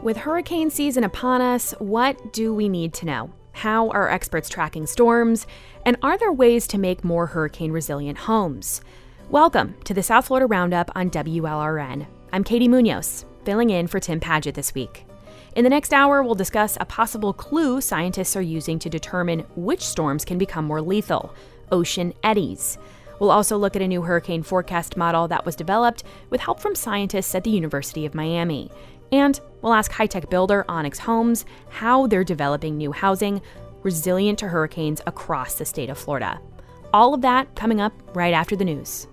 With hurricane season upon us, what do we need to know? How are experts tracking storms? And are there ways to make more hurricane-resilient homes? Welcome to the South Florida Roundup on WLRN. I'm Katie Munoz, filling in for Tim Padgett this week. In the next hour, we'll discuss a possible clue scientists are using to determine which storms can become more lethal: ocean eddies. We'll also look at a new hurricane forecast model that was developed with help from scientists at the University of Miami. And we'll ask high-tech builder Onyx Homes how they're developing new housing resilient to hurricanes across the state of Florida. All of that coming up right after the news.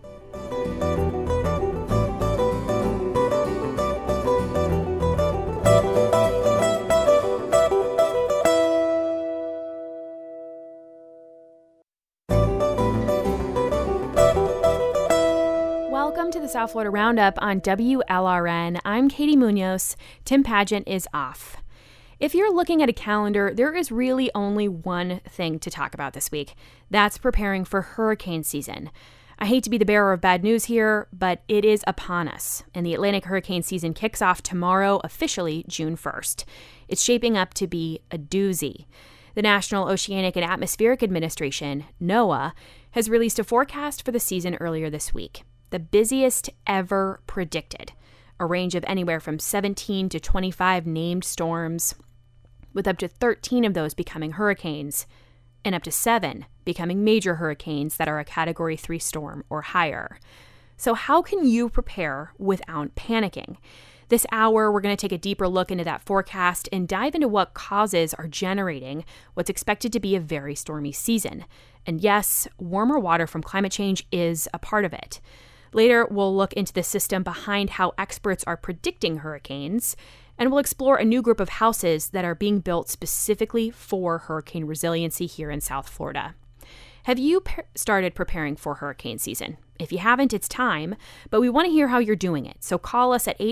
Welcome to the South Florida Roundup on WLRN. I'm Katie Munoz. Tim Padgett is off. If you're looking at a calendar, there is really only one thing to talk about this week. That's preparing for hurricane season. I hate to be the bearer of bad news here, but it is upon us, and the Atlantic hurricane season kicks off tomorrow, officially June 1st. It's shaping up to be a doozy. The National Oceanic and Atmospheric Administration, NOAA, has released a forecast for the season earlier this week. The busiest ever predicted, a range of anywhere from 17 to 25 named storms, with up to 13 of those becoming hurricanes, and up to 7 becoming major hurricanes that are a Category 3 storm or higher. So how can you prepare without panicking? This hour, we're going to take a deeper look into that forecast and dive into what causes are generating what's expected to be a very stormy season. And yes, warmer water from climate change is a part of it. Later, we'll look into the system behind how experts are predicting hurricanes, and we'll explore a new group of houses that are being built specifically for hurricane resiliency here in South Florida. Have you started preparing for hurricane season? If you haven't, it's time, but we want to hear how you're doing it. So call us at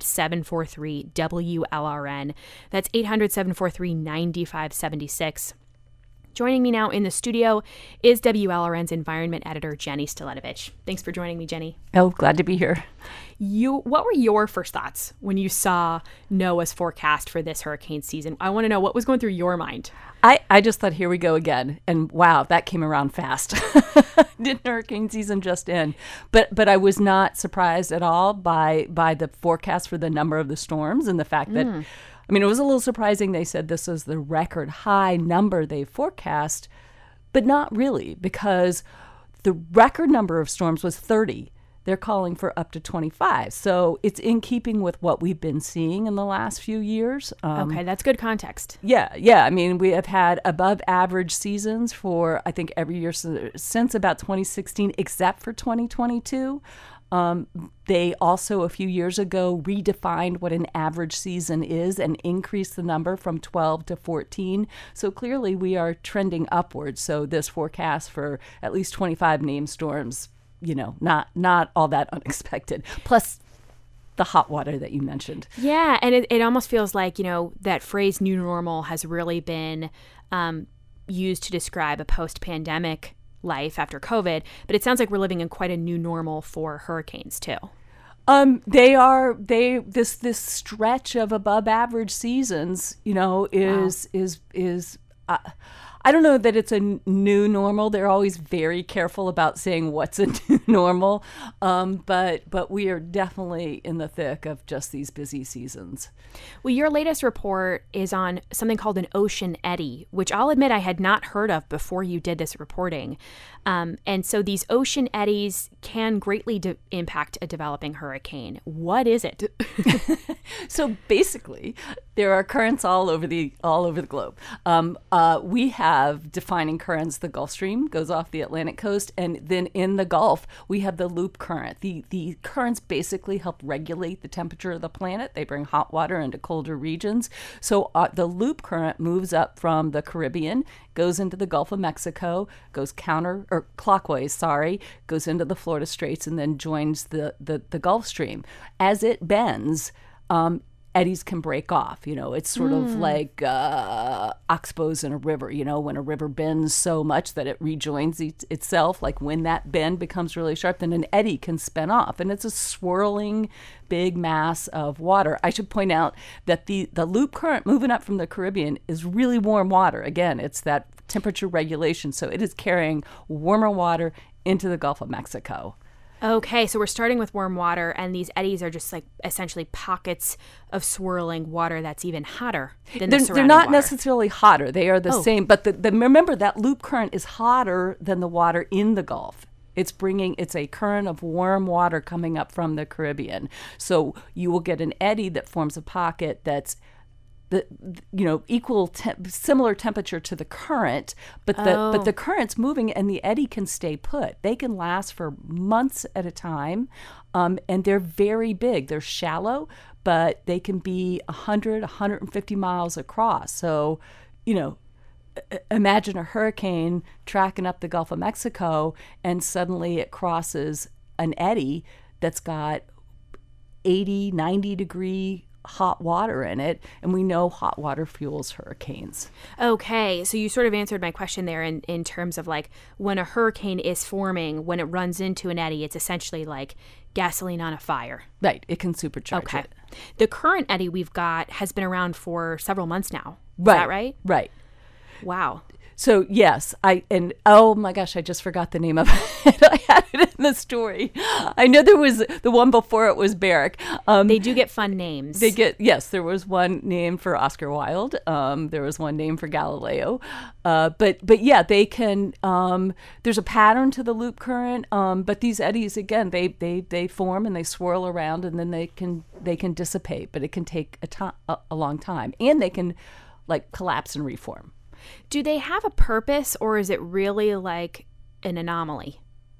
800-743-WLRN. That's 800-743-9576. Joining me now in the studio is WLRN's environment editor, Jenny Staletovich. Thanks for joining me, Jenny. Oh, glad to be here. What were your first thoughts when you saw NOAA's forecast for this hurricane season? I want to know what was going through your mind. I just thought, here we go again. And wow, that came around fast. Didn't hurricane season just end? But I was not surprised at all by the forecast for the number of the storms and the fact that it was a little surprising they said this is the record high number they forecast, but not really, because the record number of storms was 30. They're calling for up to 25. So it's in keeping with what we've been seeing in the last few years. Okay, that's good context. Yeah. We have had above average seasons for, I think, every year since about 2016, except for 2022. They also, a few years ago, redefined what an average season is and increased the number from 12 to 14. So clearly we are trending upwards. So this forecast for at least 25 named storms, not all that unexpected. Plus the hot water that you mentioned. Yeah, and it almost feels like, that phrase new normal has really been used to describe a post-pandemic life after COVID, but it sounds like we're living in quite a new normal for hurricanes too. This stretch of above average seasons, is I don't know that it's a new normal. They're always very careful about saying what's a new normal, but we are definitely in the thick of just these busy seasons. Well, your latest report is on something called an ocean eddy, which I'll admit I had not heard of before you did this reporting. And so these ocean eddies can greatly impact a developing hurricane. What is it? So basically, there are currents all over the globe. We have defining currents. The Gulf Stream goes off the Atlantic coast, and then in the Gulf, we have the loop current. The currents basically help regulate the temperature of the planet. They bring hot water into colder regions. So the loop current moves up from the Caribbean, goes into the Gulf of Mexico, goes clockwise, goes into the Florida Straits, and then joins the Gulf Stream. As it bends, eddies can break off. It's sort of like oxbows in a river, when a river bends so much that it rejoins itself, like when that bend becomes really sharp, then an eddy can spin off. And it's a swirling big mass of water. I should point out that the loop current moving up from the Caribbean is really warm water. Again, it's that temperature regulation. So it is carrying warmer water into the Gulf of Mexico. Okay, so we're starting with warm water, and these eddies are just like essentially pockets of swirling water that's even hotter than the surrounding They're not water. Necessarily hotter. They are the same, but remember that loop current is hotter than the water in the Gulf. It's a current of warm water coming up from the Caribbean. So you will get an eddy that forms a pocket that's similar temperature to the current, but the current's moving and the eddy can stay put. They can last for months at a time, and they're very big. They're shallow, but they can be 100, 150 miles across. So, imagine a hurricane tracking up the Gulf of Mexico, and suddenly it crosses an eddy that's got 80, 90 degree hot water in it, and we know hot water fuels hurricanes. Okay, so you sort of answered my question there in terms of like when a hurricane is forming, when it runs into an eddy, it's essentially like gasoline on a fire. Right, it can supercharge it. The current eddy we've got has been around for several months now. Is that right? Right. Wow. So yes, oh my gosh, I just forgot the name of it. I had it in the story. I know there was the one before it was Barrick. They do get fun names. There was one named for Oscar Wilde. There was one named for Galileo. But yeah, they can. There's a pattern to the loop current. But these eddies, again, they form and they swirl around, and then they can dissipate. But it can take a long time, and they can like collapse and reform. Do they have a purpose, or is it really like an anomaly?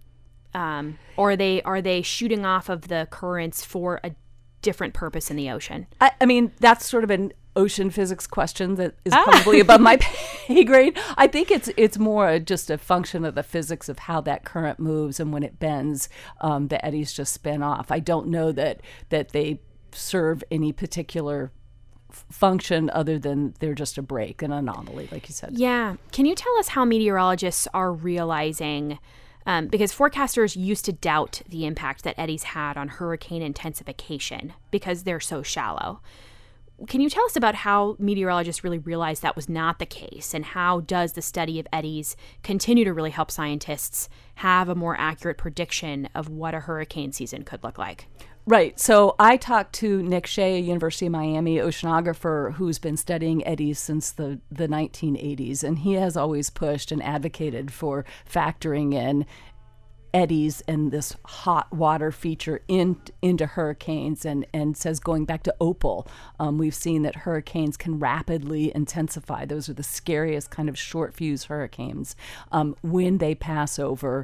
Or are they shooting off of the currents for a different purpose in the ocean? I mean, that's sort of an ocean physics question that is probably above my pay grade. I think it's more just a function of the physics of how that current moves, and when it bends, the eddies just spin off. I don't know that they serve any particular function other than they're just a break, an anomaly, like you said. Yeah. Can you tell us how meteorologists are realizing, because forecasters used to doubt the impact that eddies had on hurricane intensification because they're so shallow. Can you tell us about how meteorologists really realized that was not the case, and how does the study of eddies continue to really help scientists have a more accurate prediction of what a hurricane season could look like? Right. So I talked to Nick Shea, a University of Miami oceanographer who's been studying eddies since the 1980s, and he has always pushed and advocated for factoring in eddies and this hot water feature into hurricanes, and says, going back to Opal, we've seen that hurricanes can rapidly intensify. Those are the scariest kind of short fuse hurricanes when they pass over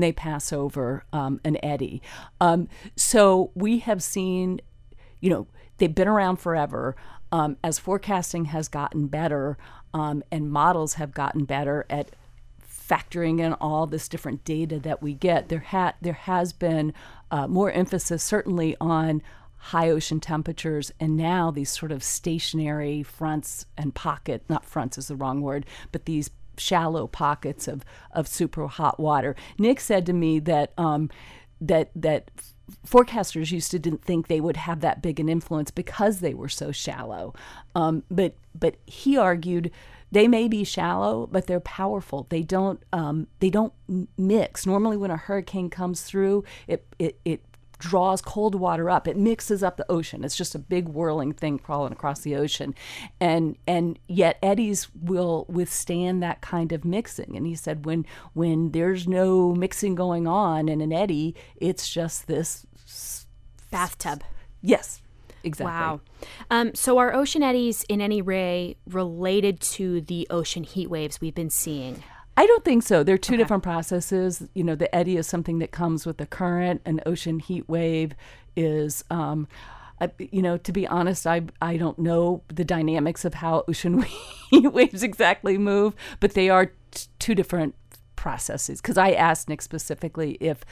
an eddy. So we have seen, they've been around forever. As forecasting has gotten better, and models have gotten better at factoring in all this different data that we get, there has been more emphasis certainly on high ocean temperatures, and now these sort of stationary fronts and not fronts is the wrong word, but these shallow pockets of super hot water. Nick said to me that that forecasters didn't think they would have that big an influence because they were so shallow, but he argued they may be shallow, but they're powerful. They don't mix. Normally, when a hurricane comes through, it draws cold water up. It mixes up the ocean. It's just a big whirling thing crawling across the ocean, and yet eddies will withstand that kind of mixing. And he said when there's no mixing going on in an eddy, it's just this bathtub. Yes. Exactly. Wow. So are ocean eddies in any way related to the ocean heat waves we've been seeing? I don't think so. They're two different processes. The eddy is something that comes with the current. An ocean heat wave is, to be honest, I don't know the dynamics of how ocean heat waves exactly move, but they are two different processes. Because I asked Nick specifically if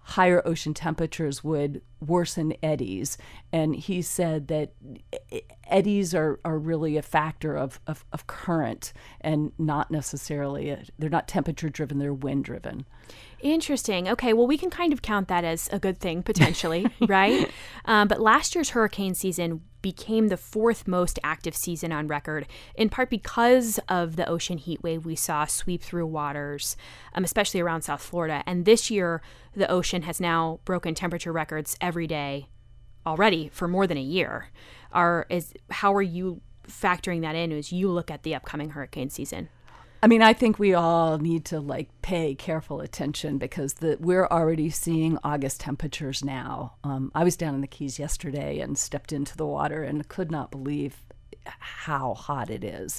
higher ocean temperatures would worsen eddies. And he said that eddies are really a factor of current and not necessarily, they're not temperature driven, they're wind driven. Interesting. Okay, well, we can kind of count that as a good thing, potentially, right? But last year's hurricane season became the fourth most active season on record, in part because of the ocean heat wave we saw sweep through waters, especially around South Florida. And this year, the ocean has now broken temperature records every day already for more than a year. How are you factoring that in as you look at the upcoming hurricane season? I mean, I think we all need to pay careful attention because we're already seeing August temperatures now. I was down in the Keys yesterday and stepped into the water and could not believe how hot it is.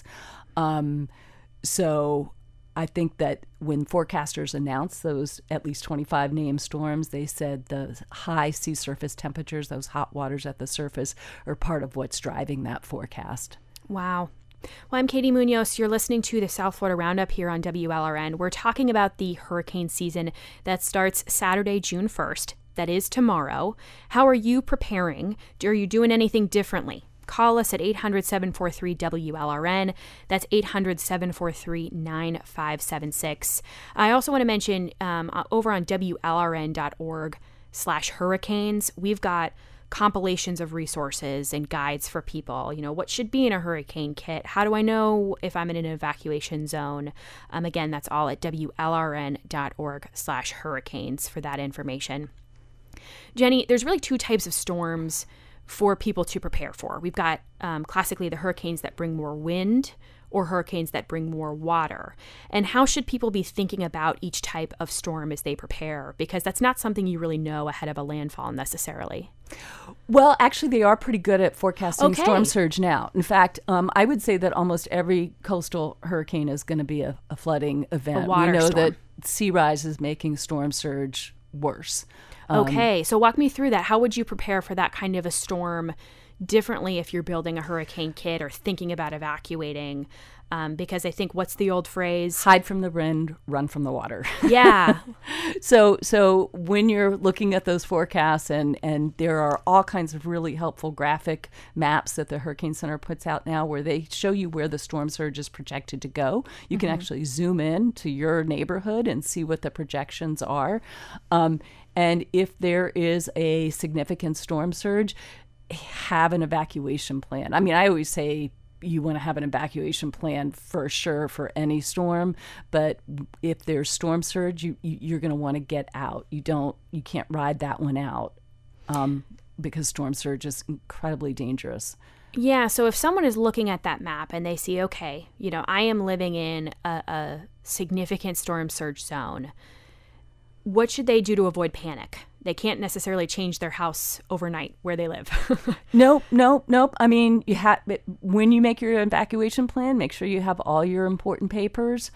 So I think that when forecasters announced those at least 25 named storms, they said the high sea surface temperatures, those hot waters at the surface, are part of what's driving that forecast. Wow. Well, I'm Katie Munoz. You're listening to the South Florida Roundup here on WLRN. We're talking about the hurricane season that starts Saturday, June 1st. That is tomorrow. How are you preparing? Are you doing anything differently? Call us at 800-743-WLRN. That's 800-743-9576. I also want to mention over on WLRN.org/hurricanes, we've got compilations of resources and guides for people. What should be in a hurricane kit? How do I know if I'm in an evacuation zone? Again, that's all at WLRN.org/hurricanes for that information. Jenny, there's really two types of storms for people to prepare for. We've got classically the hurricanes that bring more wind or hurricanes that bring more water. And how should people be thinking about each type of storm as they prepare? Because that's not something you really know ahead of a landfall necessarily. Well, actually, they are pretty good at forecasting storm surge now. In fact, I would say that almost every coastal hurricane is going to be a flooding event. A water we know storm. that sea rise is making storm surge worse. Okay, so walk me through that. How would you prepare for that kind of a storm differently if you're building a hurricane kit or thinking about evacuating? Because I think, what's the old phrase? Hide from the wind, run from the water. Yeah. So when you're looking at those forecasts, and there are all kinds of really helpful graphic maps that the Hurricane Center puts out now where they show you where the storm surge is projected to go. You can actually zoom in to your neighborhood and see what the projections are. And if there is a significant storm surge, have an evacuation plan. I mean, I always say you want to have an evacuation plan for sure for any storm, but if there's storm surge, you're going to want to get out. You can't ride that one out because storm surge is incredibly dangerous. Yeah, so if someone is looking at that map and they see, okay, I am living in a significant storm surge zone, what should they do to avoid panic? They can't necessarily change their house overnight where they live. Nope. I mean, when you make your evacuation plan, make sure you have all your important papers.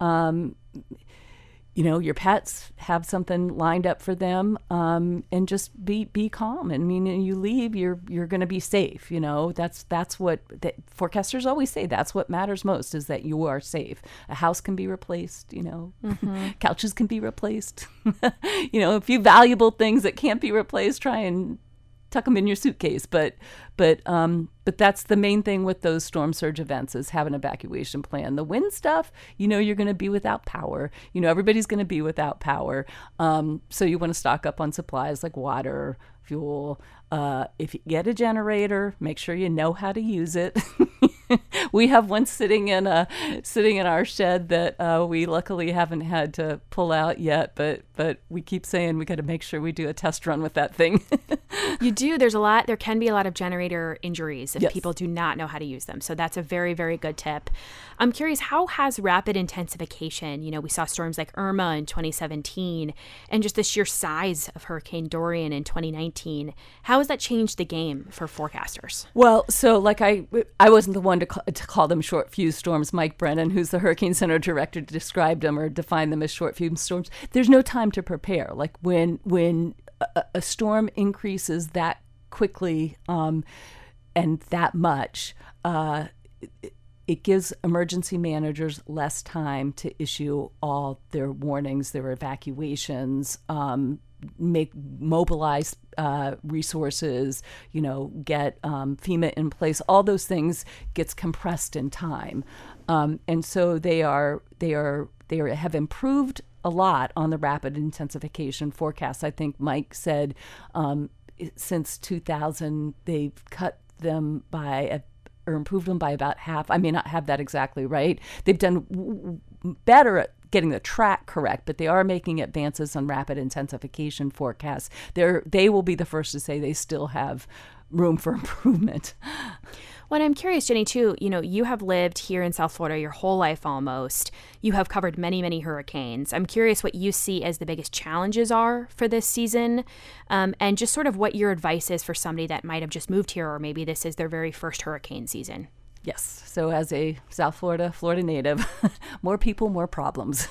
Your pets, have something lined up for them, and just be calm. I mean, you leave, you're going to be safe. That's what the forecasters always say. That's what matters most, is that you are safe. A house can be replaced. Couches can be replaced. A few valuable things that can't be replaced, try and tuck them in your suitcase. But that's the main thing with those storm surge events, is have an evacuation plan. The wind stuff, you're going to be without power. Everybody's going to be without power. So you want to stock up on supplies like water, fuel. If you get a generator, make sure you know how to use it. We have one sitting in our shed that we luckily haven't had to pull out yet, but we keep saying we got to make sure we do a test run with that thing. You do. There can be a lot of generator injuries if people do not know how to use them. So that's a very, very good tip. I'm curious, how has rapid intensification, we saw storms like Irma in 2017 and just the sheer size of Hurricane Dorian in 2019, how has that changed the game for forecasters? Well, so I wasn't the one to call them short fuse storms. Mike Brennan, who's the Hurricane Center director, described them or defined them as short fuse storms. There's no time to prepare. Like when a storm increases that quickly and that much, it gives emergency managers less time to issue all their warnings, their evacuations, mobilize resources, get FEMA in place. All those things gets compressed in time, and so they have improved a lot on the rapid intensification forecast. I think Mike said since 2000 they've cut them by or improved them by about half. I may not have that exactly right. They've done better at getting the track correct, but they are making advances on rapid intensification forecasts. They will be the first to say they still have room for improvement. Well, I'm curious, Jenny, too, you have lived here in South Florida your whole life almost. You have covered many, many hurricanes. I'm curious what you see as the biggest challenges are for this season, and just sort of what your advice is for somebody that might have just moved here, or maybe this is their very first hurricane season. Yes. So as a South Florida native, more people, more problems.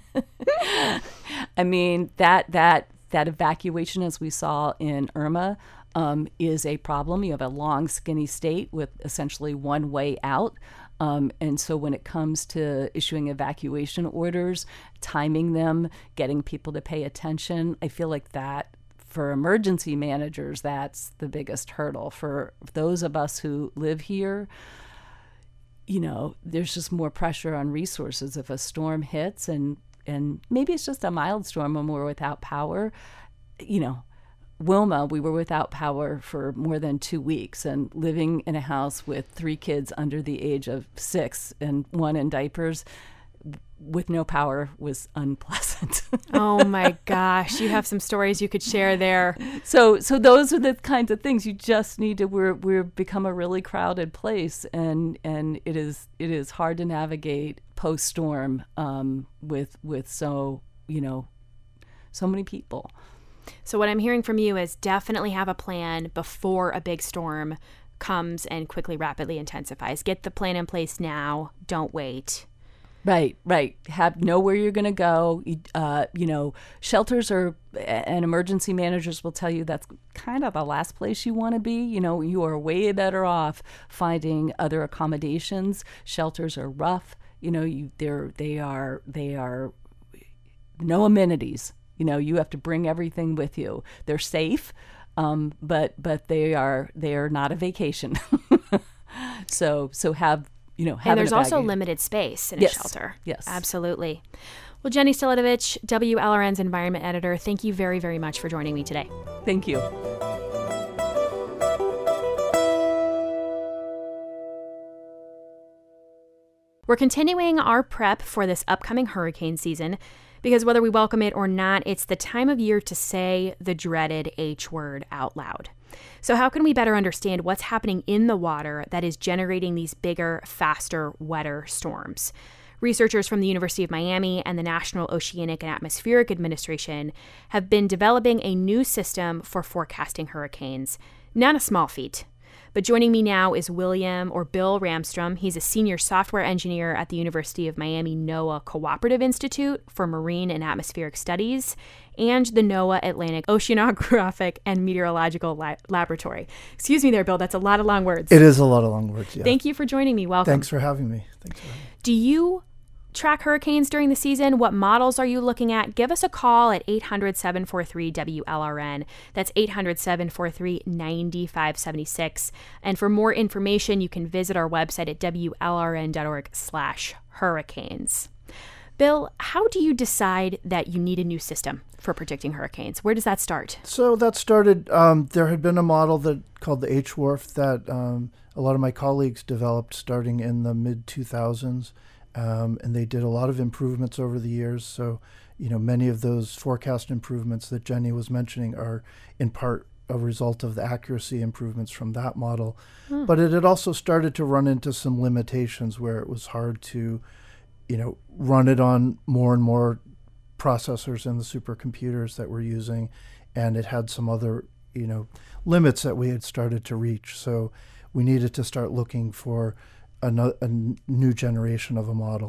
I mean, that evacuation, as we saw in Irma, is a problem. You have a long, skinny state with essentially one way out. And so when it comes to issuing evacuation orders, timing them, getting people to pay attention, I feel like that for emergency managers, that's the biggest hurdle. For those of us who live here, there's just more pressure on resources. If a storm hits and maybe it's just a mild storm when we're without power, Wilma, we were without power for more than 2 weeks, and living in a house with 3 kids under the age of 6 and 1 in diapers with no power was unpleasant. Oh my gosh, you have some stories you could share there. So those are the kinds of things you just need to. We're become a really crowded place, and it is hard to navigate post storm with so many people. So what I'm hearing from you is definitely have a plan before a big storm comes and rapidly intensifies. Get the plan in place now. Don't wait. Right. Know where you're going to go. Shelters and emergency managers will tell you that's kind of the last place you want to be. You are way better off finding other accommodations. Shelters are rough. They are no amenities. You have to bring everything with you. They're safe, but they are not a vacation. So have. And there's also limited space in a shelter. Yes. Absolutely. Well, Jenny Stolitovich, WLRN's environment editor, thank you very, very much for joining me today. Thank you. We're continuing our prep for this upcoming hurricane season because whether we welcome it or not, it's the time of year to say the dreaded H word out loud. So how can we better understand what's happening in the water that is generating these bigger, faster, wetter storms? Researchers from the University of Miami and the National Oceanic and Atmospheric Administration have been developing a new system for forecasting hurricanes. Not a small feat. But joining me now is Bill Ramstrom. He's a senior software engineer at the University of Miami NOAA Cooperative Institute for Marine and Atmospheric Studies and the NOAA Atlantic Oceanographic and Meteorological Laboratory. Excuse me there, Bill. That's a lot of long words. It is a lot of long words, yeah. Thank you for joining me. Welcome. Thanks for having me. Do you track hurricanes during the season? What models are you looking at? Give us a call at 800-743-WLRN. That's 800-743-9576. And for more information, you can visit our website at WLRN.org/hurricanes. Bill, how do you decide that you need a new system for predicting hurricanes? Where does that start? So that started, there had been a model called the HWRF that a lot of my colleagues developed starting in the mid-2000s. And they did a lot of improvements over the years. So, many of those forecast improvements that Jenny was mentioning are in part a result of the accuracy improvements from that model. But it had also started to run into some limitations where it was hard to, run it on more and more processors in the supercomputers that we're using. And it had some other, limits that we had started to reach. So we needed to start looking for a new generation of a model.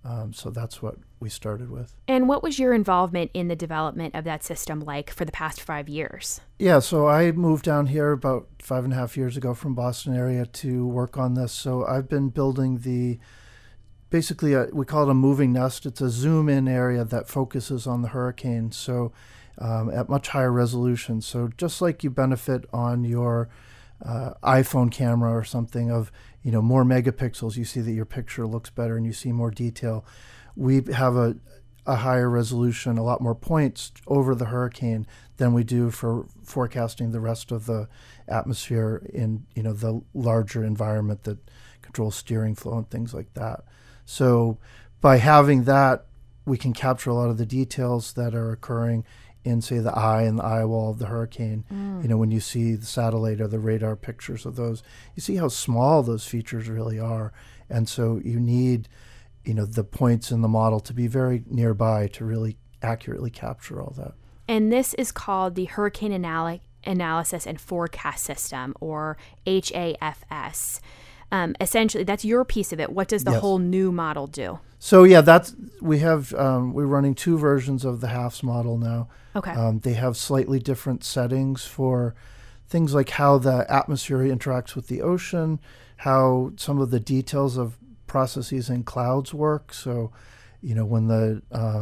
So that's what we started with. And what was your involvement in the development of that system like for the past 5 years? Yeah, so I moved down here about 5.5 years ago from Boston area to work on this. So I've been building basically we call it a moving nest. It's a zoom in area that focuses on the hurricane. So at much higher resolution. So just like you benefit on your iPhone camera or something of, more megapixels, you see that your picture looks better and you see more detail. We have a higher resolution, a lot more points over the hurricane than we do for forecasting the rest of the atmosphere in, the larger environment that controls steering flow and things like that. So by having that, we can capture a lot of the details that are occurring in, say, the eye and the eye wall of the hurricane. When you see the satellite or the radar pictures of those, you see how small those features really are. And so you need, the points in the model to be very nearby to really accurately capture all that. And this is called the Hurricane Analysis and Forecast System, or HAFS. Essentially, that's your piece of it. What does the whole new model do? So yeah, we're running 2 versions of the HAFS model now. Okay. They have slightly different settings for things like how the atmosphere interacts with the ocean, how some of the details of processes in clouds work. So, when the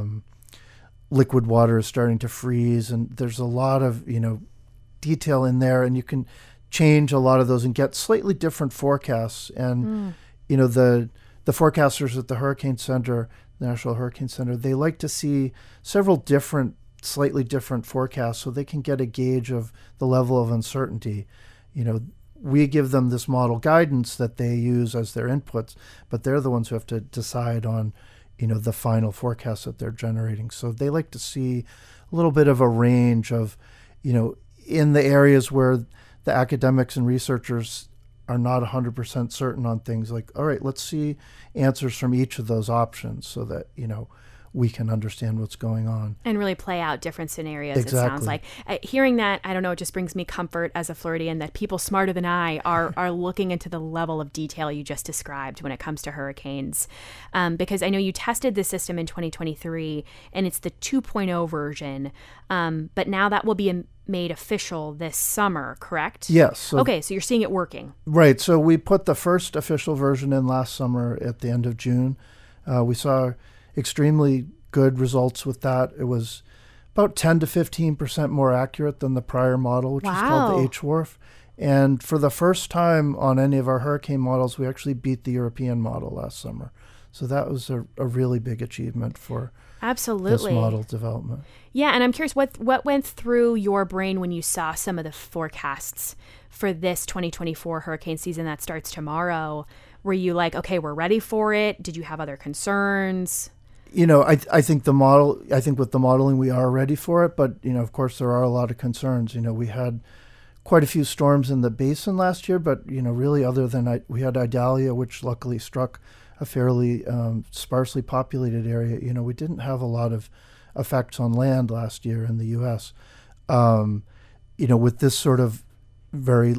liquid water is starting to freeze, and there's a lot of, detail in there, and you can change a lot of those and get slightly different forecasts. And, the forecasters at the Hurricane Center, National Hurricane Center, they like to see several slightly different forecasts so they can get a gauge of the level of uncertainty. We give them this model guidance that they use as their inputs, but they're the ones who have to decide on, the final forecast that they're generating. So they like to see a little bit of a range of, in the areas where the academics and researchers are not 100% certain on things, like, all right, let's see answers from each of those options so that, we can understand what's going on. And really play out different scenarios, Exactly. It sounds like. Hearing that, I don't know, it just brings me comfort as a Floridian that people smarter than I are looking into the level of detail you just described when it comes to hurricanes. Because I know you tested the system in 2023, and it's the 2.0 version. But now that will be made official this summer, correct? Yes. Okay, so you're seeing it working. Right. So we put the first official version in last summer at the end of June. We saw extremely good results with that. It was about 10 to 15% more accurate than the prior model, which is called the HWRF. And for the first time on any of our hurricane models, we actually beat the European model last summer. So that was a really big achievement for this model development. Yeah, and I'm curious, what went through your brain when you saw some of the forecasts for this 2024 hurricane season that starts tomorrow? Were you like, okay, we're ready for it? Did you have other concerns? I think with the modeling we are ready for it, but of course there are a lot of concerns. We had quite a few storms in the basin last year, but really other than we had Idalia, which luckily struck a fairly sparsely populated area. We didn't have a lot of effects on land last year in the U.S. With this sort of very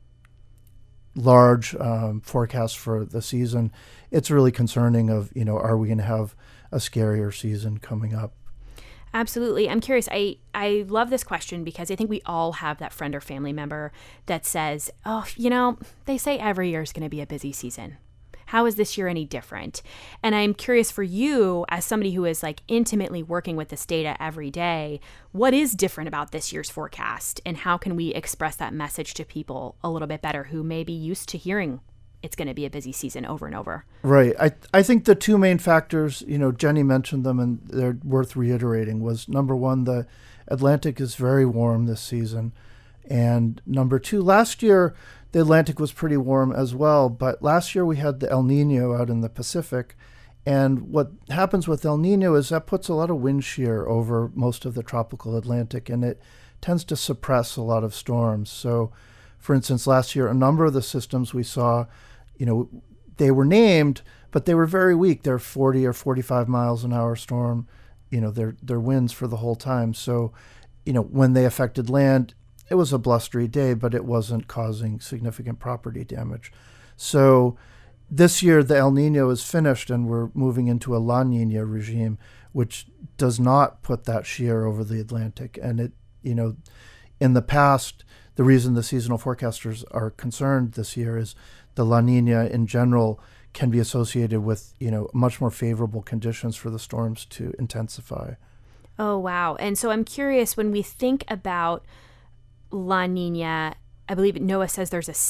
large forecast for the season, it's really concerning of, are we going to have a scarier season coming up? Absolutely. I'm curious. I love this question because I think we all have that friend or family member that says, oh, they say every year is going to be a busy season. How is this year any different? And I'm curious for you, as somebody who is like intimately working with this data every day, what is different about this year's forecast, and how can we express that message to people a little bit better who may be used to hearing it's going to be a busy season over and over? Right. I think the 2 main factors, Jenny mentioned them and they're worth reiterating, was number 1, the Atlantic is very warm this season. And number 2, last year, the Atlantic was pretty warm as well, but last year we had the El Nino out in the Pacific. And what happens with El Nino is that puts a lot of wind shear over most of the tropical Atlantic, and it tends to suppress a lot of storms. So, for instance, last year, a number of the systems we saw, they were named, but they were very weak. They're 40 or 45 miles an hour storm, their winds for the whole time. So, when they affected land, it was a blustery day, but it wasn't causing significant property damage. So this year the El Nino is finished and we're moving into a La Nina regime, which does not put that shear over the Atlantic. And it, in the past, the reason the seasonal forecasters are concerned this year is the La Nina in general can be associated with, much more favorable conditions for the storms to intensify. Oh, wow. And so I'm curious, when we think about La Nina, I believe NOAA says there's a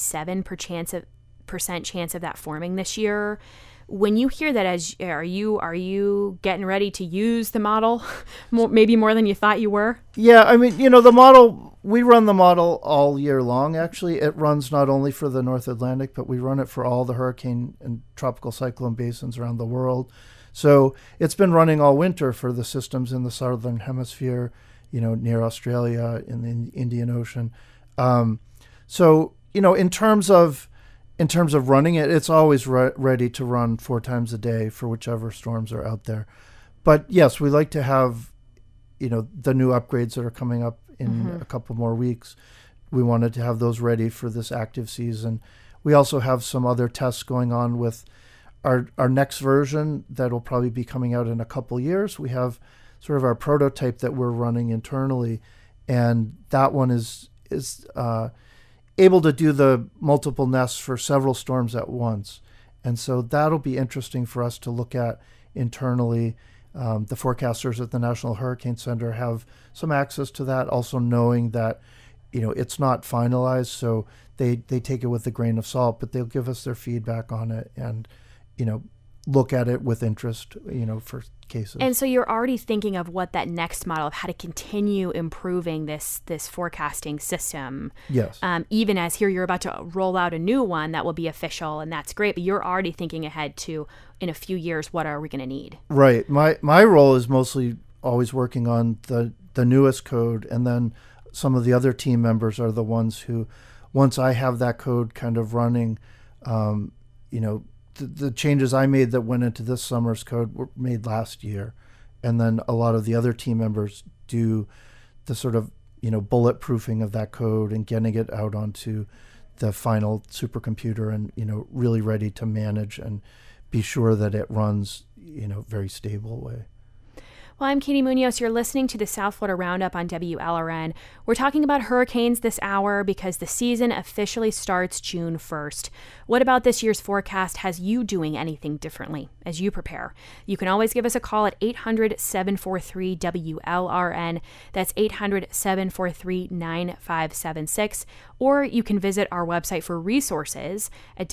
77% chance of that forming this year. When you hear that, are you getting ready to use the model maybe more than you thought you were? Yeah, I mean, the model, we run the model all year long, actually. It runs not only for the North Atlantic, but we run it for all the hurricane and tropical cyclone basins around the world. So it's been running all winter for the systems in the southern hemisphere, near Australia, in the Indian Ocean. So, in terms of running it, it's always ready to run 4 times a day for whichever storms are out there. But yes, we like to have, the new upgrades that are coming up in a couple more weeks. We wanted to have those ready for this active season. We also have some other tests going on with our next version that will probably be coming out in a couple years. We have sort of our prototype that we're running internally, and that one is able to do the multiple nests for several storms at once. And so that'll be interesting for us to look at internally. The forecasters at the National Hurricane Center have some access to that, also knowing that, it's not finalized, so they take it with a grain of salt, but they'll give us their feedback on it and, look at it with interest, for cases. And so you're already thinking of what that next model of how to continue improving this forecasting system. Yes. Even as here you're about to roll out a new one that will be official, and that's great, but you're already thinking ahead to, in a few years, what are we going to need? Right. My role is mostly always working on the newest code, and then some of the other team members are the ones who, once I have that code kind of running, the changes I made that went into this summer's code were made last year. And then a lot of the other team members do the sort of, bulletproofing of that code and getting it out onto the final supercomputer and, really ready to manage and be sure that it runs, very stable way. Well, I'm Katie Munoz. You're listening to the South Florida Roundup on WLRN. We're talking about hurricanes this hour because the season officially starts June 1st. What about this year's forecast has you doing anything differently as you prepare? You can always give us a call at 800-743-WLRN. That's 800-743-9576. Or you can visit our website for resources at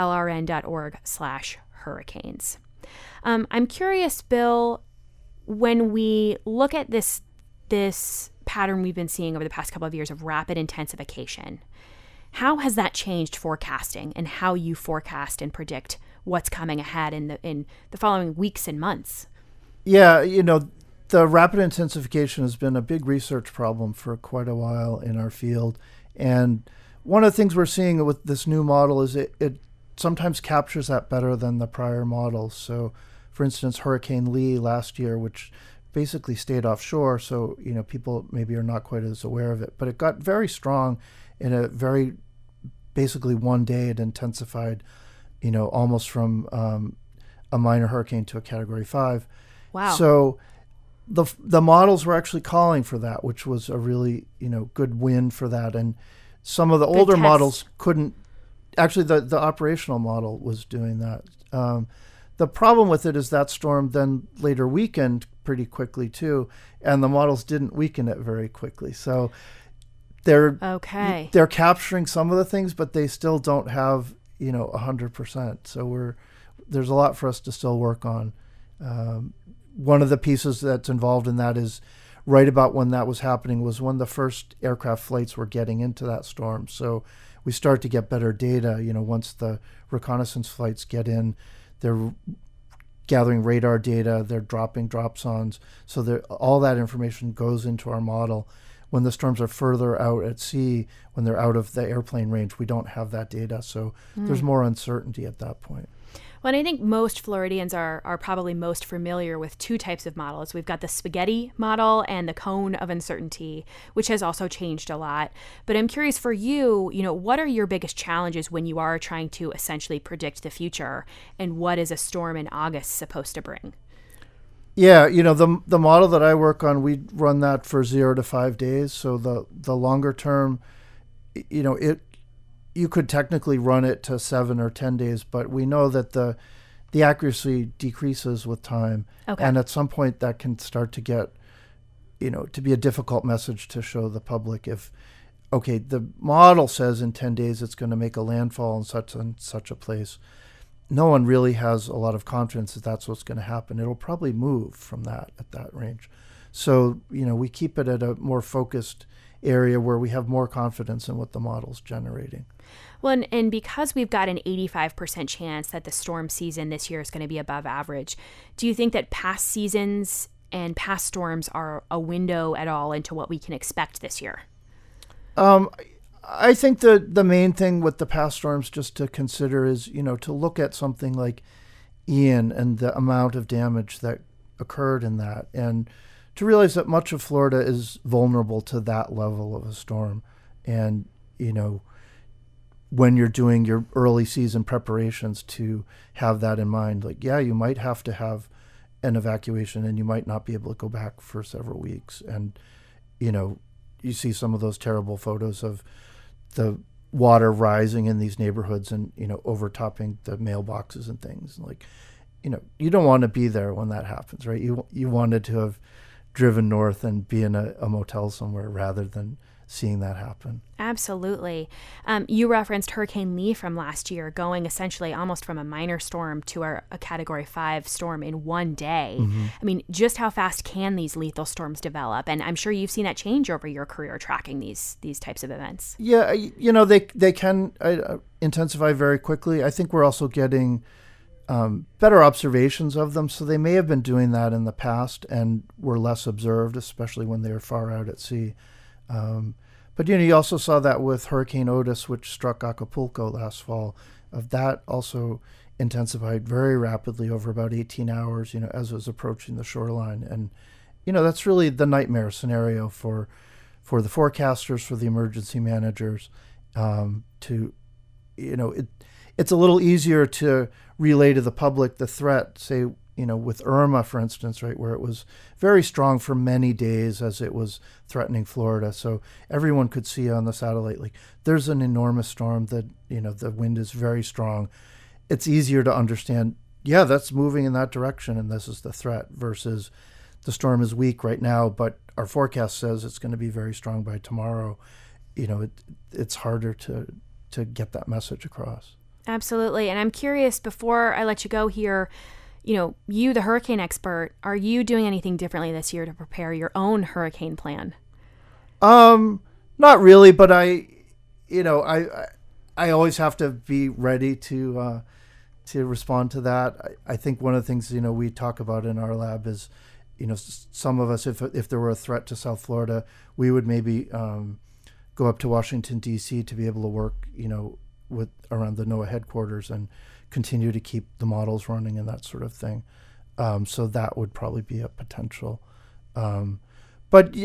WLRN.org/hurricanes. I'm curious, Bill, when we look at this pattern we've been seeing over the past couple of years of rapid intensification, how has that changed forecasting and how you forecast and predict what's coming ahead in the following weeks and months? Yeah, the rapid intensification has been a big research problem for quite a while in our field. And one of the things we're seeing with this new model is it sometimes captures that better than the prior models. So, for instance, Hurricane Lee last year, which basically stayed offshore, so people maybe are not quite as aware of it, but it got very strong in a very basically one day. It intensified, almost from a minor hurricane to a Category 5. Wow! So the models were actually calling for that, which was a really good win for that. And some of the older models couldn't. Actually, the operational model was doing that. The problem with it is that storm then later weakened pretty quickly too, and the models didn't weaken it very quickly. So they're capturing some of the things, but they still don't have 100%. So there's a lot for us to still work on. One of the pieces that's involved in that is right about when that was happening was when the first aircraft flights were getting into that storm. So we start to get better data. Once the reconnaissance flights get in, they're gathering radar data, they're dropping dropsons. So all that information goes into our model. When the storms are further out at sea, when they're out of the airplane range, we don't have that data. So there's more uncertainty at that point. Well, and I think most Floridians are probably most familiar with two types of models. We've got the spaghetti model and the cone of uncertainty, which has also changed a lot. But I'm curious for you, what are your biggest challenges when you are trying to essentially predict the future? And what is a storm in August supposed to bring? Yeah, the model that I work on, we run that for 0 to 5 days. So the longer term, you could technically run it to 7 or 10 days, but we know that the accuracy decreases with time. Okay. And at some point that can start to get, to be a difficult message to show the public if, okay, the model says in 10 days it's going to make a landfall in such and such a place. No one really has a lot of confidence that that's what's going to happen. It'll probably move from that at that range. So, we keep it at a more focused area where we have more confidence in what the model's generating. Well, and because we've got an 85% chance that the storm season this year is going to be above average, do you think that past seasons and past storms are a window at all into what we can expect this year? I think the main thing with the past storms just to consider is, to look at something like Ian and the amount of damage that occurred in that, and to realize that much of Florida is vulnerable to that level of a storm. And, when you're doing your early season preparations, to have that in mind, like, yeah, you might have to have an evacuation and you might not be able to go back for several weeks. And, you see some of those terrible photos of the water rising in these neighborhoods and, overtopping the mailboxes and things. Like, you don't want to be there when that happens, right? You wanted to have driven north and be in a motel somewhere rather than seeing that happen. Absolutely. You referenced Hurricane Lee from last year, going essentially almost from a minor storm to a Category 5 storm in one day. Mm-hmm. I mean, just how fast can these lethal storms develop? And I'm sure you've seen that change over your career tracking these types of events. Yeah, they can intensify very quickly. I think we're also getting better observations of them. So they may have been doing that in the past and were less observed, especially when they were far out at sea. But, you also saw that with Hurricane Otis, which struck Acapulco last fall. That also intensified very rapidly over about 18 hours, as it was approaching the shoreline. And, that's really the nightmare scenario for the forecasters, for the emergency managers, it's a little easier to relay to the public the threat, say, with Irma, for instance, right, where it was very strong for many days as it was threatening Florida. So everyone could see on the satellite, like, there's an enormous storm that, the wind is very strong. It's easier to understand, yeah, that's moving in that direction and this is the threat, versus the storm is weak right now, but our forecast says it's going to be very strong by tomorrow. It's harder to get that message across. Absolutely. And I'm curious, before I let you go here, you, the hurricane expert, are you doing anything differently this year to prepare your own hurricane plan? Not really, but I always have to be ready to respond to that. I think one of the things, we talk about in our lab is, some of us, if there were a threat to South Florida, we would maybe go up to Washington, D.C. to be able to work, with around the NOAA headquarters and continue to keep the models running and that sort of thing. So that would probably be a potential. But,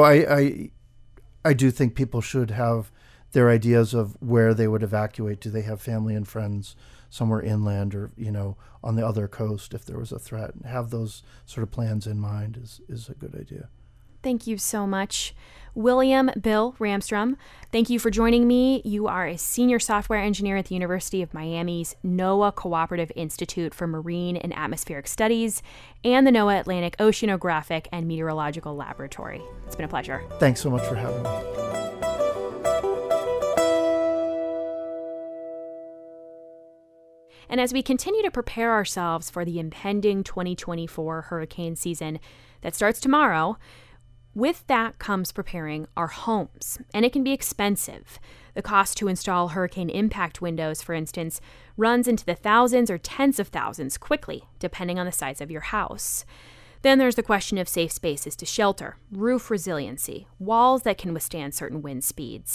I do think people should have their ideas of where they would evacuate. Do they have family and friends somewhere inland or, on the other coast if there was a threat? And have those sort of plans in mind is a good idea. Thank you so much. William Bill Ramstrom, thank you for joining me. You are a senior software engineer at the University of Miami's NOAA Cooperative Institute for Marine and Atmospheric Studies and the NOAA Atlantic Oceanographic and Meteorological Laboratory. It's been a pleasure. Thanks so much for having me. And as we continue to prepare ourselves for the impending 2024 hurricane season that starts tomorrow, with that comes preparing our homes, and it can be expensive. The cost to install hurricane impact windows, for instance, runs into the thousands or tens of thousands quickly, depending on the size of your house. Then there's the question of safe spaces to shelter, roof resiliency, walls that can withstand certain wind speeds.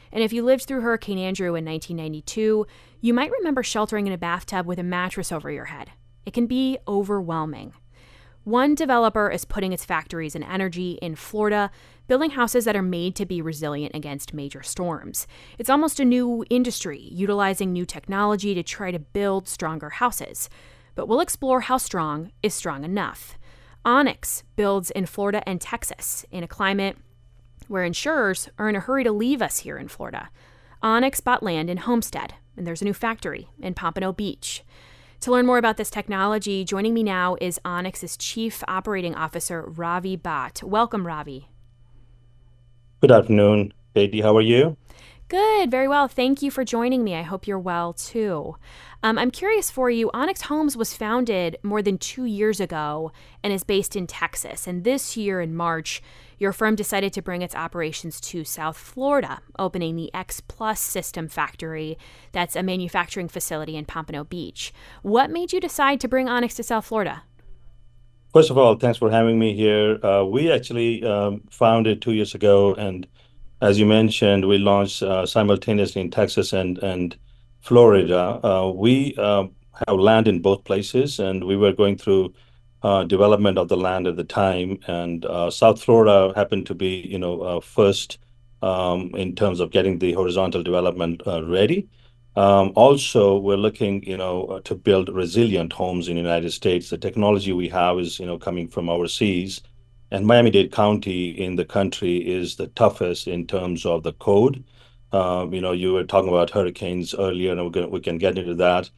And if you lived through Hurricane Andrew in 1992, you might remember sheltering in a bathtub with a mattress over your head. It can be overwhelming. One developer is putting its factories and energy in Florida, building houses that are made to be resilient against major storms. It's almost a new industry, utilizing new technology to try to build stronger houses. But we'll explore how strong is strong enough. Onyx builds in Florida and Texas, in a climate where insurers are in a hurry to leave us here in Florida. Onyx bought land in Homestead, and there's a new factory in Pompano Beach. To learn more about this technology, joining me now is Onyx's Chief Operating Officer, Ravi Bhatt. Welcome, Ravi. Good afternoon, Katie. How are you? Good, very well. Thank you for joining me. I hope you're well, too. I'm curious for you, Onyx Homes was founded more than 2 years ago and is based in Texas. And this year in March, your firm decided to bring its operations to South Florida, opening the X Plus System Factory. That's a manufacturing facility in Pompano Beach. What made you decide to bring Onyx to South Florida? First of all, thanks for having me here. We actually founded 2 years ago, and as you mentioned, we launched simultaneously in Texas and Florida. We have land in both places, and we were going through development of the land at the time. And South Florida happened to be, first in terms of getting the horizontal development ready. Also, we're looking, to build resilient homes in the United States. The technology we have is, coming from overseas. And Miami-Dade County in the country is the toughest in terms of the code. You were talking about hurricanes earlier, and we can get into that.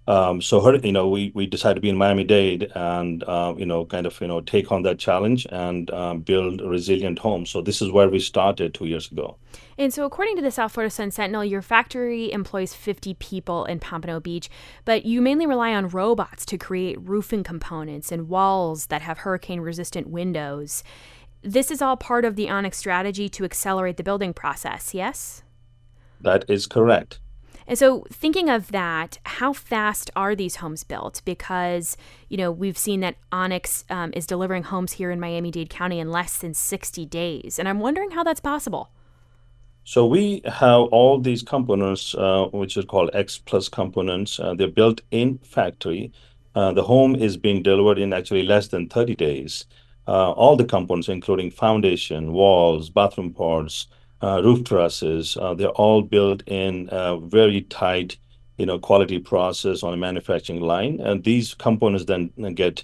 We decided to be in Miami-Dade and, take on that challenge and build resilient homes. So this is where we started 2 years ago. And so according to the South Florida Sun Sentinel, your factory employs 50 people in Pompano Beach, but you mainly rely on robots to create roofing components and walls that have hurricane-resistant windows. This is all part of the Onyx strategy to accelerate the building process, yes? That is correct. And so thinking of that, how fast are these homes built? Because, we've seen that Onyx is delivering homes here in Miami-Dade County in less than 60 days. And I'm wondering how that's possible. So we have all these components, which are called X Plus components. They're built in factory. The home is being delivered in actually less than 30 days. All the components, including foundation, walls, bathroom ports, roof trusses, they're all built in a very tight, quality process on a manufacturing line. And these components then get,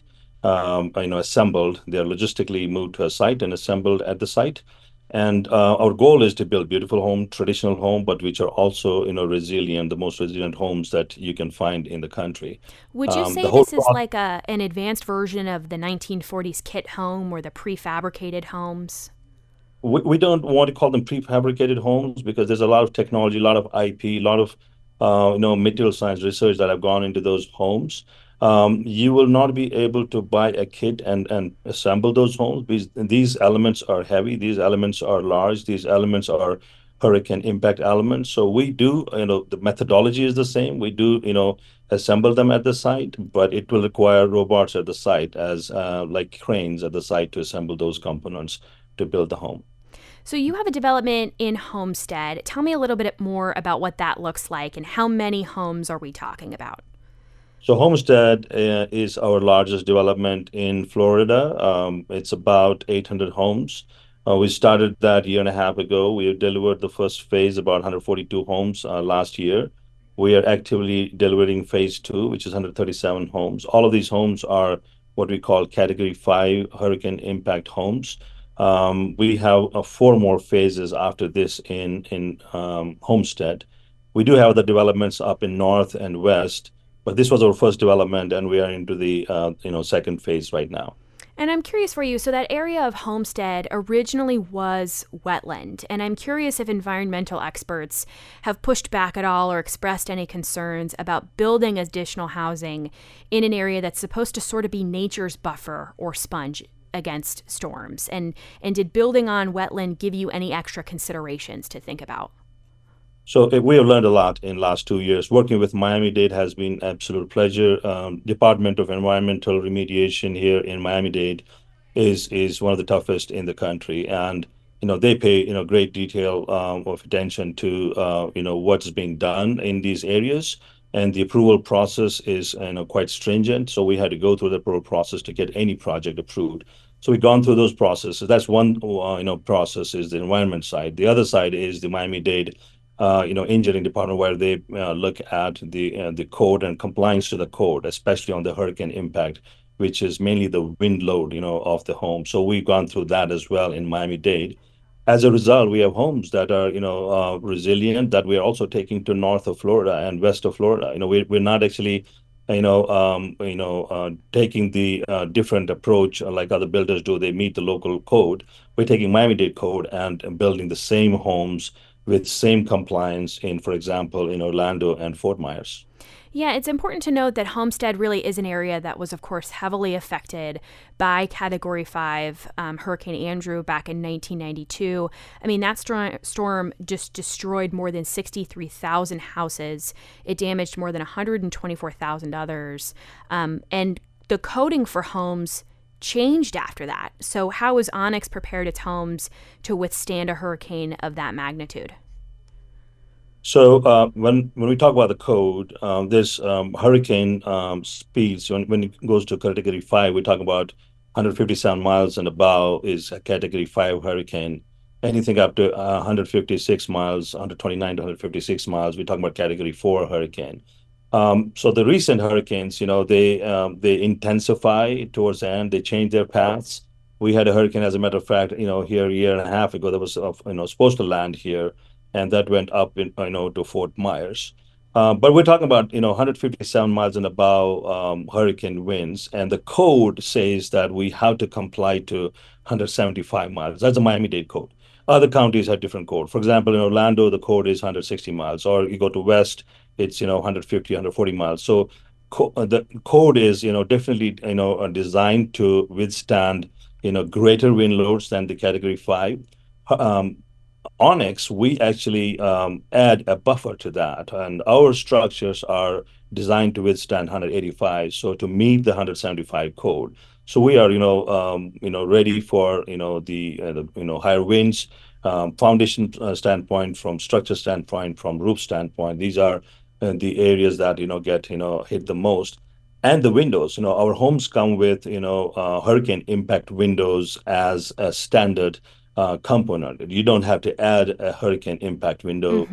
assembled. They're logistically moved to a site and assembled at the site. And our goal is to build beautiful home, traditional home, but which are also, resilient, the most resilient homes that you can find in the country. Would you say this is like an advanced version of the 1940s kit home or the prefabricated homes? We don't want to call them prefabricated homes because there's a lot of technology, a lot of IP, a lot of material science research that have gone into those homes. You will not be able to buy a kit and assemble those homes because these elements are heavy, these elements are large, these elements are hurricane impact elements. So we do, the methodology is the same. We do, assemble them at the site, but it will require robots at the site as like cranes at the site to assemble those components to build the home. So you have a development in Homestead. Tell me a little bit more about what that looks like and how many homes are we talking about? So Homestead is our largest development in Florida. It's about 800 homes. We started that 1.5 years ago. We delivered the first phase, about 142 homes last year. We are actively delivering phase 2, which is 137 homes. All of these homes are what we call Category 5 hurricane impact homes. We have 4 more phases after this in Homestead. We do have the developments up in north and west, but this was our first development, and we are into the second phase right now. And I'm curious for you, so that area of Homestead originally was wetland, and I'm curious if environmental experts have pushed back at all or expressed any concerns about building additional housing in an area that's supposed to sort of be nature's buffer or sponge against storms. And did building on wetland give you any extra considerations to think about? So we have learned a lot in last 2 years. Working with Miami-Dade has been absolute pleasure. Department of Environmental Remediation here in Miami-Dade is one of the toughest in the country. And they pay, great detail of attention to, what's being done in these areas. And the approval process is, quite stringent. So we had to go through the approval process to get any project approved. So we've gone through those processes. That's one, process is the environment side. The other side is the Miami-Dade, engineering department, where they look at the code and compliance to the code, especially on the hurricane impact, which is mainly the wind load, of the home. So we've gone through that as well in Miami-Dade. As a result, we have homes that are, resilient, that we are also taking to north of Florida and west of Florida. We're not actually, taking the different approach like other builders do. They meet the local code. We're taking Miami-Dade code and building the same homes with same compliance in, for example, in Orlando and Fort Myers. Yeah, it's important to note that Homestead really is an area that was, of course, heavily affected by Category 5 Hurricane Andrew back in 1992. I mean, that storm just destroyed more than 63,000 houses. It damaged more than 124,000 others. And the coding for homes changed after that. So how has Onyx prepared its homes to withstand a hurricane of that magnitude? So when we talk about the code, there's hurricane speeds. When it goes to Category 5, we talk about 157 miles and above is a Category 5 hurricane. Anything up to 156 miles, 129 to 156 miles, we talk about Category 4 hurricane. So the recent hurricanes, they intensify towards the end. They change their paths. We had a hurricane, as a matter of fact, here a year and a half ago that was, supposed to land here, and that went up to Fort Myers. But we're talking about 157 miles and above hurricane winds, and the code says that we have to comply to 175 miles. That's the Miami-Dade code. Other counties have different code. For example, in Orlando, the code is 160 miles, or you go to West, it's 150, 140 miles. So the code is definitely designed to withstand greater wind loads than the Category 5. Onyx, we actually add a buffer to that, and our structures are designed to withstand 185, so to meet the 175 code. So we are, ready for the higher winds, foundation standpoint, from structure standpoint, from roof standpoint. These are the areas that get hit the most. And the windows, our homes come with hurricane impact windows as a standard component. You don't have to add a hurricane impact window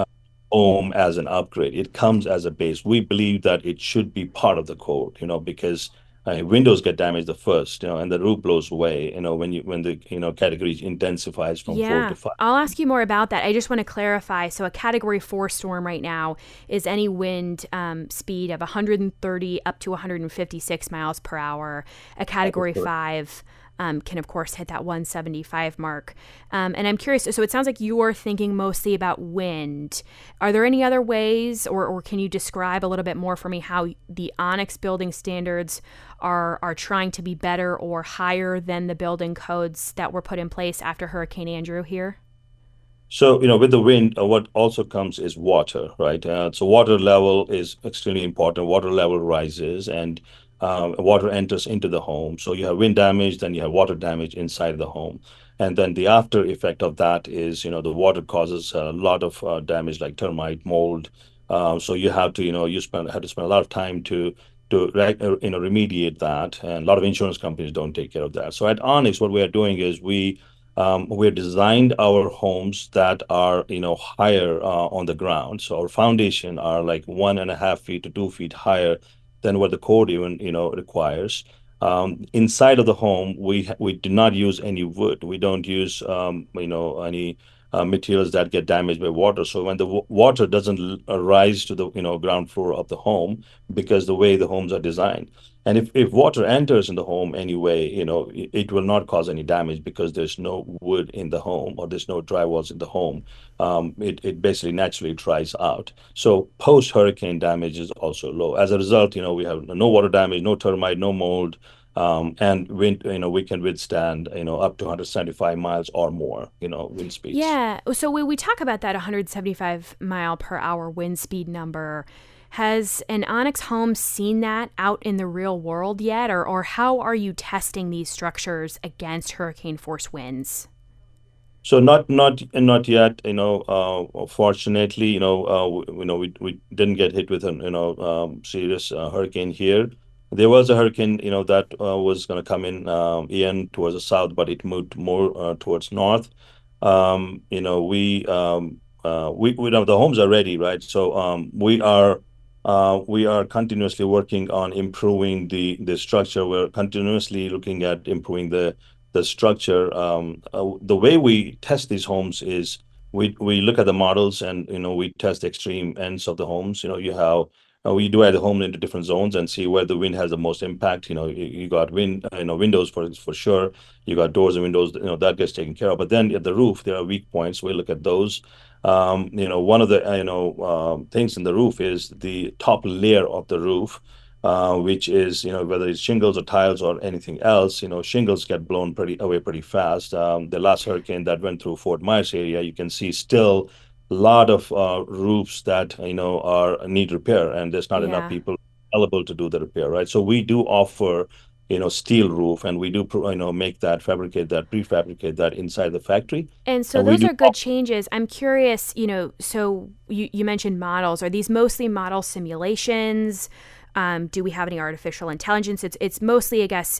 home as an upgrade. It comes as a base. We believe that it should be part of the code, because windows get damaged the first, and the roof blows away, when the category intensifies from 4 to 5. I'll ask you more about that. I just want to clarify. So a Category 4 storm right now is any wind speed of 130 up to 156 miles per hour. A Category 5 can, of course, hit that 175 mark. And I'm curious, so it sounds like you're thinking mostly about wind. Are there any other ways, or can you describe a little bit more for me how the Onyx building standards are trying to be better or higher than the building codes that were put in place after Hurricane Andrew here? So, with the wind, what also comes is water, right? So water level is extremely important. Water level rises, and water enters into the home. So you have wind damage, then you have water damage inside the home. And then the after effect of that is, the water causes a lot of damage like termite, mold. So you have to, have to spend a lot of time to remediate that. And a lot of insurance companies don't take care of that. So at Onyx, what we are doing is we're designed our homes that are, higher on the ground. So our foundation are like 1.5 feet to 2 feet higher than what the code even requires. Inside of the home, we do not use any wood. We don't use any materials that get damaged by water. So when the water doesn't rise to the ground floor of the home, because the way the homes are designed, and if water enters in the home anyway, it will not cause any damage because there's no wood in the home or there's no drywalls in the home. It basically naturally dries out. So post hurricane damage is also low. As a result, we have no water damage, no termite, no mold, and wind. We can withstand up to 175 miles or more. Wind speeds. Yeah. So when we talk about that 175 mile per hour wind speed number, has an Onyx home seen that out in the real world yet? Or how are you testing these structures against hurricane force winds? So not yet. Fortunately, we didn't get hit with an serious hurricane here. There was a hurricane, that was going to come in, Ian, towards the south, but it moved more towards north. We know the homes are ready, right? So we are continuously working on improving the structure. We're continuously looking at improving the structure. The way we test these homes is we look at the models and we test the extreme ends of the homes. We divide the home into different zones and see where the wind has the most impact. You got windows for sure. You got doors and windows. That gets taken care of. But then at the roof, there are weak points. We look at those. One of the things in the roof is the top layer of the roof, which is, whether it's shingles or tiles or anything else. Shingles get blown away pretty fast. The last hurricane that went through Fort Myers area, you can see still a lot of roofs that need repair, and there's not enough Yeah. people available to do the repair, right? So we do offer steel roof, and we do prefabricate that inside the factory, And so and we those do. are good changes. I'm curious, so you mentioned models. Are these mostly model simulations? Do we have any artificial intelligence? It's mostly, I guess,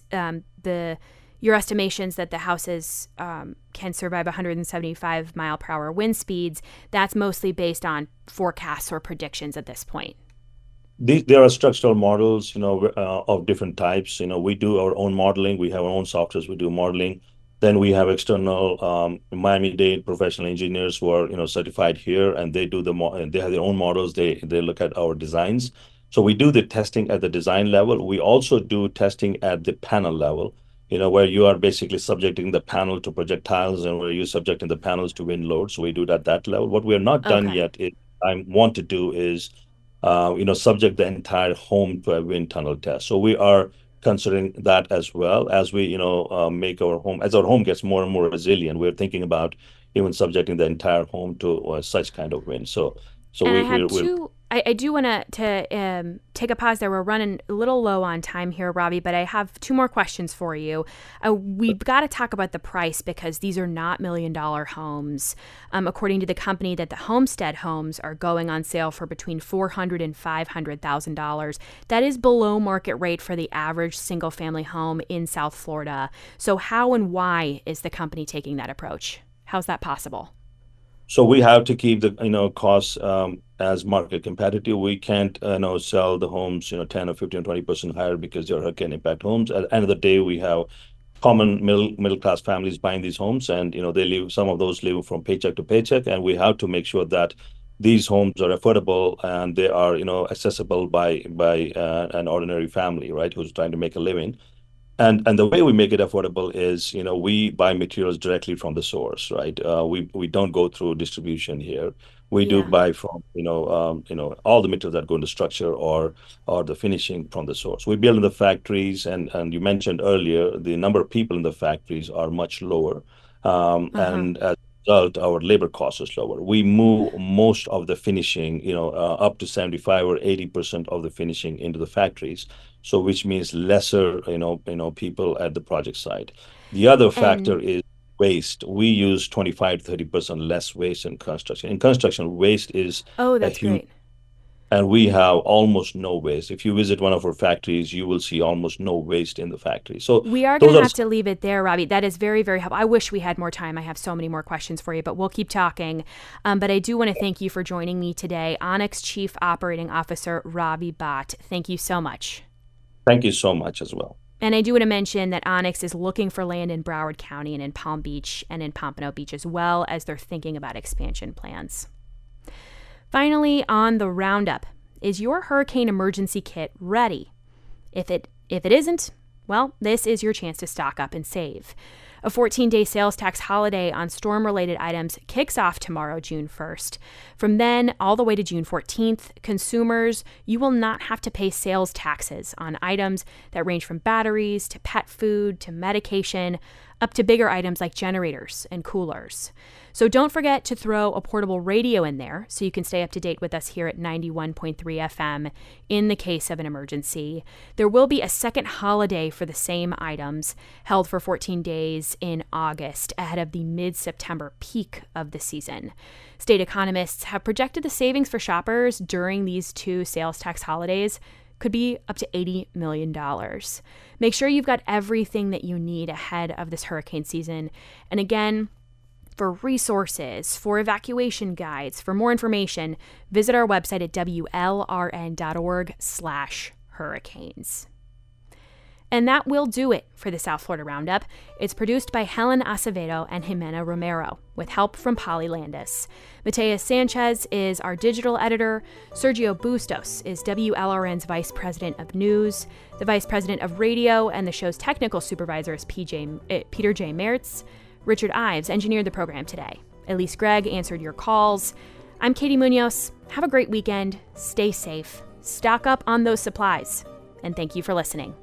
your estimations that the houses can survive 175 mile per hour wind speeds. That's mostly based on forecasts or predictions at this point. There are structural models, of different types. We do our own modeling. We have our own softwares. We do modeling. Then we have external Miami-Dade professional engineers who are, certified here, and they do they have their own models. They look at our designs. So we do the testing at the design level. We also do testing at the panel level, where you are basically subjecting the panel to projectiles and where you're subjecting the panels to wind loads. So we do it at that level. What we are not done Okay. yet is I want to do is subject the entire home to a wind tunnel test. So we are considering that as well as we, make our home, as our home gets more and more resilient. We're thinking about even subjecting the entire home to such kind of wind. So And I we have we're two. I do want to take a pause there. We're running a little low on time here, Robbie, but I have two more questions for you. We've got to talk about the price because these are not $1 million homes. According to the company, that the Homestead homes are going on sale for between $400,000 and $500,000. That is below market rate for the average single family home in South Florida. So how and why is the company taking that approach? How's that possible? So we have to keep the costs as market competitive. We can't sell the homes 10 or 15 or 20% higher because they're hurricane impact homes. At the end of the day, we have common middle class families buying these homes, and they live, some of those live from paycheck to paycheck, and we have to make sure that these homes are affordable and they are accessible by an ordinary family, right, who's trying to make a living. And the way we make it affordable is, we buy materials directly from the source, right? We don't go through distribution here. We do Yeah. buy from, all the materials that go into structure or the finishing from the source. We build in the factories, and you mentioned earlier the number of people in the factories are much lower, Uh-huh. and as a result, our labor cost is lower. We move most of the finishing, up to 75 or 80% of the finishing into the factories. So which means lesser, people at the project site. The other factor And is waste. We use 25 to 30% less waste in construction. In construction, waste is oh, a that's huge, great. and we have almost no waste. If you visit one of our factories, you will see almost no waste in the factory. So We are going those to are. have to leave it there, Robbie. That is very, very helpful. I wish we had more time. I have so many more questions for you, but we'll keep talking. But I do want to thank you for joining me today. Onyx Chief Operating Officer Robbie Bott. Thank you so much. Thank you so much as well. And I do want to mention that Onyx is looking for land in Broward County and in Palm Beach and in Pompano Beach as well, as they're thinking about expansion plans. Finally, on the roundup, is your hurricane emergency kit ready? If it isn't, well, this is your chance to stock up and save. A 14-day sales tax holiday on storm-related items kicks off tomorrow, June 1st. From then all the way to June 14th, consumers, you will not have to pay sales taxes on items that range from batteries to pet food to medication up to bigger items like generators and coolers. So don't forget to throw a portable radio in there so you can stay up to date with us here at 91.3 FM in the case of an emergency. There will be a second holiday for the same items held for 14 days in August ahead of the mid-September peak of the season. State economists have projected the savings for shoppers during these two sales tax holidays could be up to $80 million. Make sure you've got everything that you need ahead of this hurricane season. And again, for resources, for evacuation guides, for more information, visit our website at WLRN.org/hurricanes. And that will do it for the South Florida Roundup. It's produced by Helen Acevedo and Jimena Romero, with help from Polly Landis. Mateus Sanchez is our digital editor. Sergio Bustos is WLRN's Vice President of News. The Vice President of Radio and the show's technical supervisor is Peter J. Mertz. Richard Ives engineered the program today. Elise Gregg answered your calls. I'm Katie Munoz. Have a great weekend. Stay safe. Stock up on those supplies. And thank you for listening.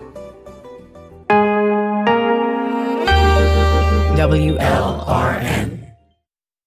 WLRN.